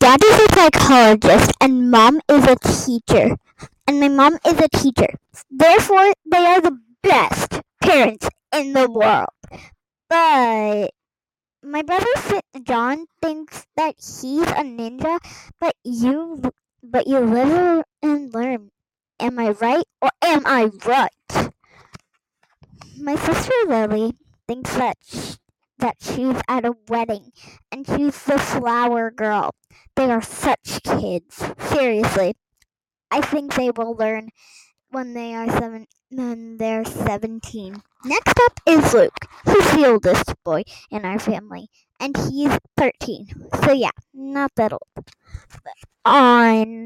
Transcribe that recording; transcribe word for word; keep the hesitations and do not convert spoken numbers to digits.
dad is a psychologist and mom is a teacher. And my mom is a teacher. Therefore, they are the best parents in the world. But my brother John thinks that he's a ninja, but you but you live and learn. Am I right or am I right? My sister Lily thinks that sh- that she's at a wedding and she's the flower girl. They are such kids. Seriously, I think they will learn when they are seven when they're seventeen. Next up is Luke. He's the oldest boy in our family, and he's thirteen. So yeah, not that old. On